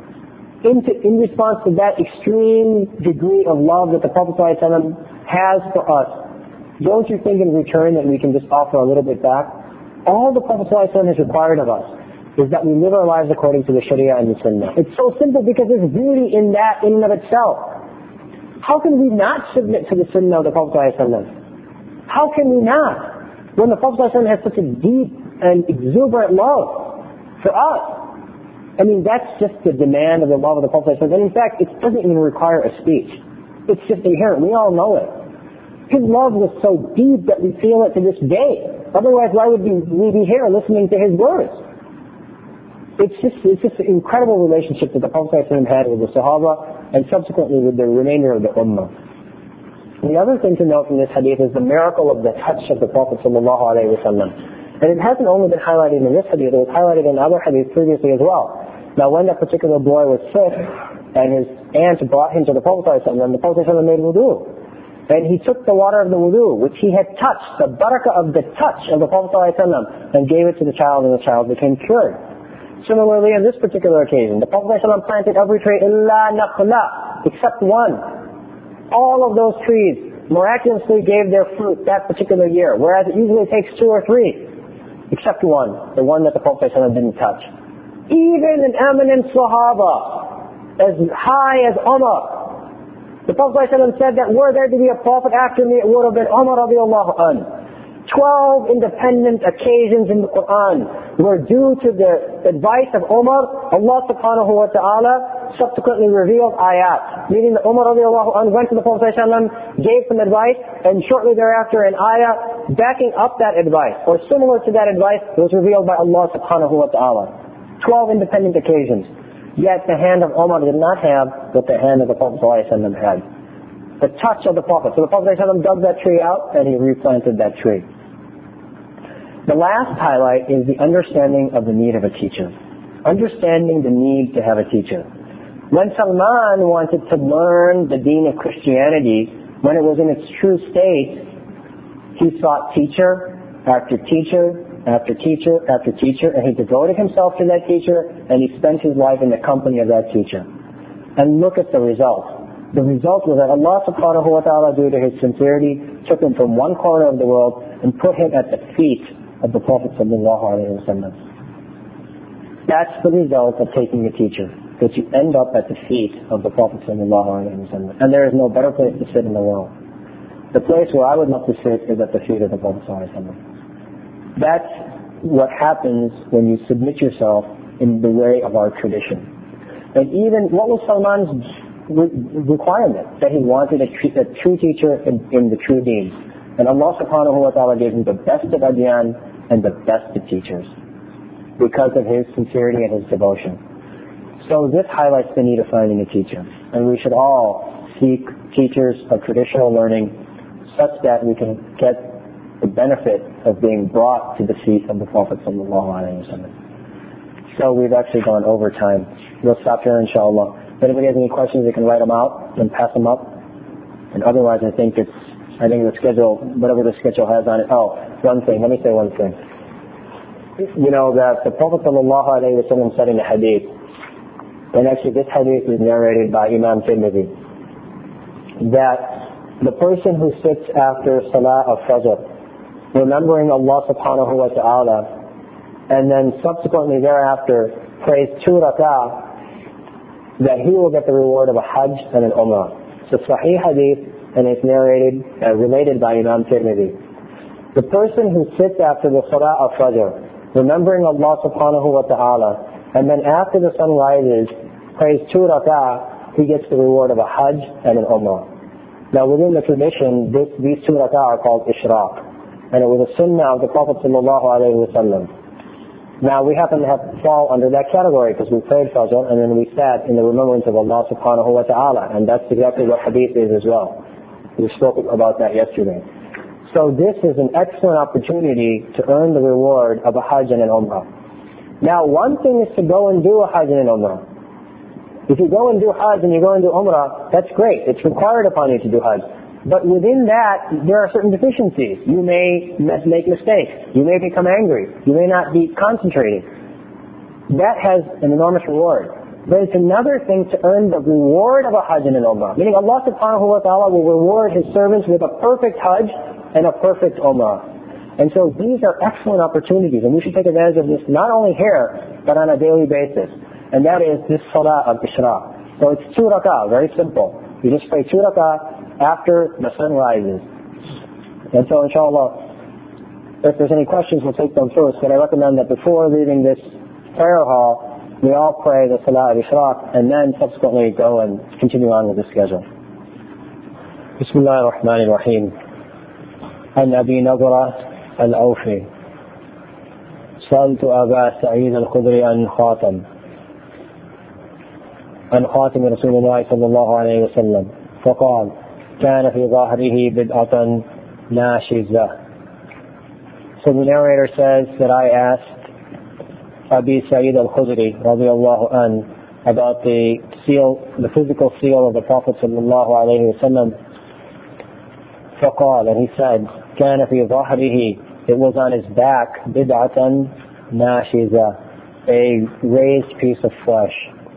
In response to that extreme degree of love that the Prophet ﷺ has for us, don't you think in return that we can just offer a little bit back? All the Prophet ﷺ has required of us is that we live our lives according to the Sharia and the Sunnah. It's so simple because there's beauty in that in and of itself. How can we not submit to the Sunnah of the Prophet ﷺ? How can we not? When the Prophet ﷺ has such a deep and exuberant love for us. I mean, that's just the demand of the love of the Prophet ﷺ. And in fact, it doesn't even require a speech. It's just inherent. We all know it. His love was so deep that we feel it to this day. Otherwise, why would we be here listening to his words? It's just an incredible relationship that the Prophet ﷺ had with the Sahaba and subsequently with the remainder of the Ummah. The other thing to note from this hadith is the miracle of the touch of the Prophet ﷺ. And it hasn't only been highlighted in this hadith, it was highlighted in other hadiths previously as well. Now when that particular boy was sick and his aunt brought him to the Prophet ﷺ, the Prophet ﷺ made wudu. And he took the water of the wudu, which he had touched, the barakah of the touch of the Prophet ﷺ, and gave it to the child, and the child became cured. Similarly, on this particular occasion, the Prophet ﷺ planted every tree, illa nakhla, except one. All of those trees miraculously gave their fruit that particular year, whereas it usually takes 2 or 3, except one, the one that the Prophet ﷺ didn't touch. Even an eminent Sahaba, as high as Umar, the Prophet ﷺ said that were there to be a prophet after me, it would have been Umar radiallahu anhu. 12 independent occasions in the Quran were due to the advice of Umar. Allah subhanahu wa ta'ala subsequently revealed ayat, meaning that Umar radiallahu anhu went to the Prophet ﷺ, gave some advice, and shortly thereafter an ayah backing up that advice, or similar to that advice, was revealed by Allah subhanahu wa ta'ala. 12 independent occasions. Yet the hand of Umar did not have what the hand of the Prophet ﷺ had. The touch of the Prophet. So the Prophet ﷺ dug that tree out and he replanted that tree. The last highlight is the understanding of the need of a teacher. Understanding the need to have a teacher. When Salman wanted to learn the deen of Christianity, when it was in its true state, he sought teacher after teacher after teacher after teacher, and he devoted himself to that teacher, and he spent his life in the company of that teacher. And look at the result. The result was that Allah subhanahu wa ta'ala, due to his sincerity, took him from one corner of the world and put him at the feet of the Prophet sallallahu alaihi wasallam. That's the result of taking a teacher, that you end up at the feet of the Prophet sallallahu alaihi wasallam. And there is no better place to sit in the world. The place where I would love to sit is at the feet of the Prophet sallallahu alaihi wasallam. That's what happens when you submit yourself in the way of our tradition. And even, what was Salman's requirement? That he wanted a true teacher in the true deen. And Allah subhanahu wa ta'ala gave him the best of adyan and the best of teachers because of his sincerity and his devotion. So this highlights the need of finding a teacher. And we should all seek teachers of traditional learning such that we can get the benefit of being brought to the feet of the Prophet sallallahu alaihi wasallam. So we've actually gone over time. We'll stop here inshallah. If anybody has any questions, they can write them out and pass them up. And otherwise, I think the schedule, whatever the schedule has on it. Oh, one thing. Let me say one thing. You know that the Prophet sallallahu alaihi wasallam said in a hadith, and actually this hadith is narrated by Imam Tirmidhi, that the person who sits after Salah of Fajr, remembering Allah subhanahu wa ta'ala, and then subsequently thereafter prays 2 rak'ah, that he will get the reward of a Hajj and an Umrah. It's a Sahih hadith, and it's related by Imam Tirmidhi. The person who sits after the Salah of Fajr, remembering Allah subhanahu wa ta'ala, and then after the sun rises, prays 2 rak'ah, he gets the reward of a Hajj and an Umrah. Now within the tradition, these 2 rak'ah are called Ishraq. And it was a sunnah of the Prophet sallallahu alaihi wasallam. Now we happen to fall under that category because we prayed Fajr and then we sat in the remembrance of Allah subhanahu wa ta'ala, and that's exactly what hadith is as well. We spoke about that yesterday. So this is an excellent opportunity to earn the reward of a Hajj and an Umrah. Now one thing is to go and do a Hajj and an Umrah. If you go and do Hajj and you go and do Umrah, that's great. It's required upon you to do Hajj. But within that, there are certain deficiencies. You may make mistakes. You may become angry. You may not be concentrating. That has an enormous reward. But it's another thing to earn the reward of a Hajj and an Umrah. Meaning Allah subhanahu wa ta'ala will reward His servants with a perfect Hajj and a perfect Umrah. And so these are excellent opportunities, and we should take advantage of this not only here, but on a daily basis. And that is this Salah of Ishraq. So it's 2 rak'ah, very simple. You just pray 2 rak'ah after the sun rises. And so inshallah, if there's any questions, we'll take them first. But I recommend that before leaving this prayer hall, we all pray the Salah al-Ishraq and then subsequently go and continue on with the schedule. Bismillah ar-Rahman ar-Rahim. An Abi Nadra al-Awfi. سألت أبا سعيد الخدري عن خاتم رسول الله صلى الله عليه وسلم فقال كان في ظهره بدعة ناشزة. So the narrator says that I asked Abi Sa'id al-Khudri radiyallahu an about the physical seal of the Prophet sallallahu alayhi wa sallam. فقال, and he said, كان في ظهره, it was on his back, بدعة ناشزة, a raised piece of flesh.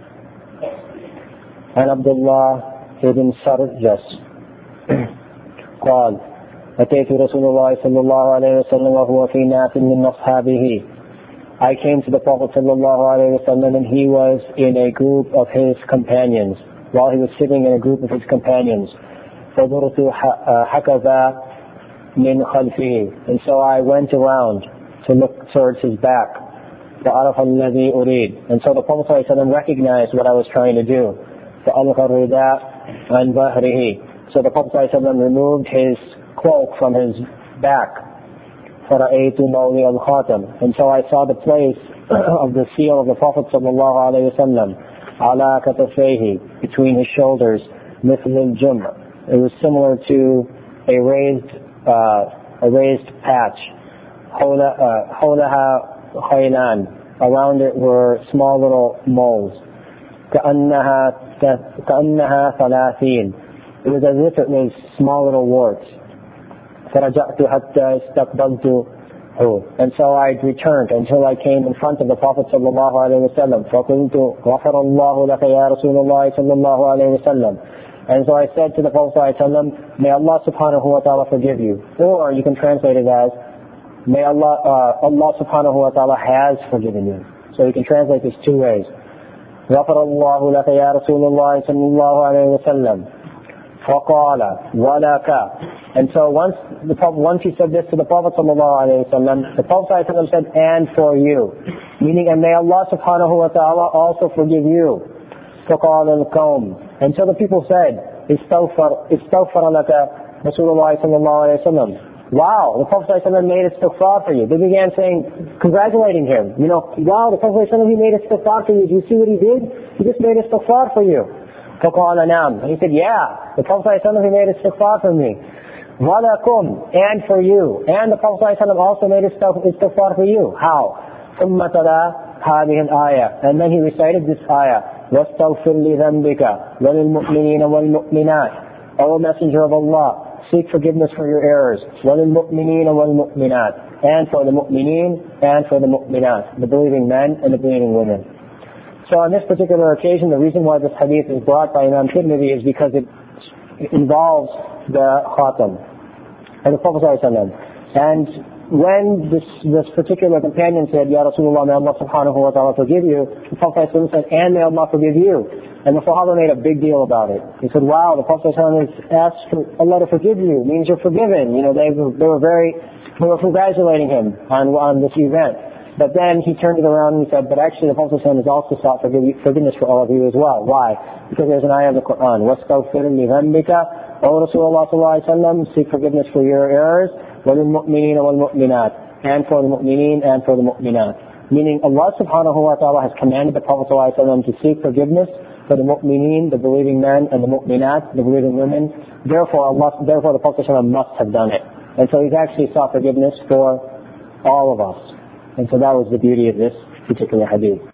And Abdullah ibn Sarjas قال أتيت رسول الله صلى الله عليه وسلم وهو في ناس من أصحابه. I came to the Prophet صلى الله عليه وسلم and he was in a group of his companions. While he was sitting in a group of his companions, فضرت حكذا من خلفه, and so I went around to look towards his back. فعرف الذي أريد, and so the Prophet صلى الله عليه وسلم recognized what I was trying to do. فألقى الرداء عن ظهره, so the Prophet ﷺ removed his cloak from his back. فَرَأَيْتُ مَوْضِعَ الْخَاتَمِ, and so I saw the place of the seal of the Prophet ﷺ عَلَى كَتَفَيْهِ, between his shoulders, مِثْلِ الْجُمْرِ, it was similar to a raised patch. حولها خيلان. Around it were small little moles. كأنها 30. It was as if it was small little warts. فرجعت حتى استقبلته. And so I returned until I came in front of the Prophet sallallahu alaihi wasallam. فقلت غفر الله لك يا رسول الله صلى الله عليه وسلم. And so I said to the Prophet sallallahu alaihi wasallam, may Allah subhanahu wa ta'ala forgive you. Or you can translate it as, may Allah subhanahu wa ta'ala has forgiven you. So you can translate this two ways. غفر الله لك يا رسول الله صلى الله عليه وسلم. فقال ولك. And so once he said this to the Prophet sallallahu alaihi wasallam, the Prophet sallallahu alaihi wasallam said, and for you, meaning, and may Allah subhanahu wa ta'ala also forgive you. فقال القوم. And so the people said, استغفر لك رسول الله صلى الله عليه وسلم. Wow, the Prophet sallallahu alaihi wasallam made istighfar for you. They began saying, congratulating him. You know, wow, the Prophet sallallahu alaihi wasallam, he made istighfar for you. Do you see what he did? He just made istighfar for you. فقال نعم. And he said, yeah, the Prophet sallallahu alaihi wasallam, he made istighfar for me. وَلَكُمْ. And for you. And the Prophet sallallahu alaihi wasallam also made istighfar for you. How? ثم تلا هذه الآية. And then he recited this ayah. وَاسْتَغْفِرْ لِذَنْبِكَ وَلِلْمُؤْمِنِينَ وَالْمُؤْمِنَاتِ. O Messenger of Allah, seek forgiveness for your errors. وَلِلْمُؤْمِنِينَ وَالْمُؤْمِنَاتِ. And for the mu'mineen and for the mu'minat, the believing men and the believing women. So on this particular occasion, the reason why this hadith is brought by Imam Tirmidhi is because it involves the khatam and the Prophet ﷺ. And when this particular companion said, Ya Rasulullah, may Allah subhanahu wa ta'ala forgive you, the Prophet ﷺ said, and may Allah forgive you. And the Sahaba made a big deal about it. He said, wow, the Prophet ﷺ has asked for Allah to forgive you, means you're forgiven. You know, they were congratulating him on this event. But then he turned it around and he said, but actually the Prophet ﷺ has also sought forgiveness for all of you as well. Why? Because there's an ayah of the Quran, وَاسْتَغْفِرْ لِذَنْبِكَ. O Rasulullah sallallahu alaihi wasallam, seek forgiveness for your errors, وَلِلْمُؤْمِنِينَ وَالْمُؤْمِنَاتِ. And for the mu'mineen and for the mu'minat. Meaning Allah subhanahu wa ta'ala has commanded the Prophet sallallahu alaihi wasallam to seek forgiveness for the mu'mineen, the believing men, and the mu'minat, the believing women. Therefore the Prophet sallallahu alaihi wasallam must have done it. And so he's actually sought forgiveness for all of us. And so that was the beauty of this particular hadith.